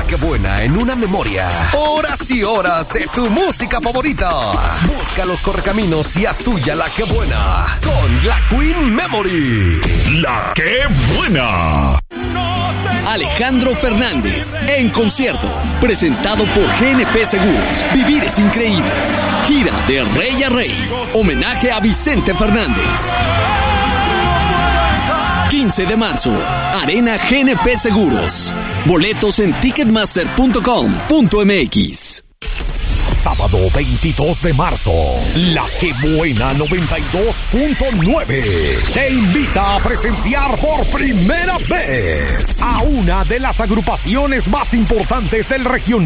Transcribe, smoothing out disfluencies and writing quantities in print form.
Que Buena en una memoria. Horas y horas de tu música favorita. Busca los correcaminos y haz tuya La Que Buena con la Queen Memory. La Que Buena. Alejandro Fernández en concierto, presentado por GNP Seguros. Vivir es increíble. Gira de rey a rey. Homenaje a Vicente Fernández. 15 de marzo, Arena GNP Seguros. Boletos en ticketmaster.com.mx. Sábado 22 de marzo, La Que Buena 92.9 te invita a presenciar por primera vez a una de las agrupaciones más importantes del regional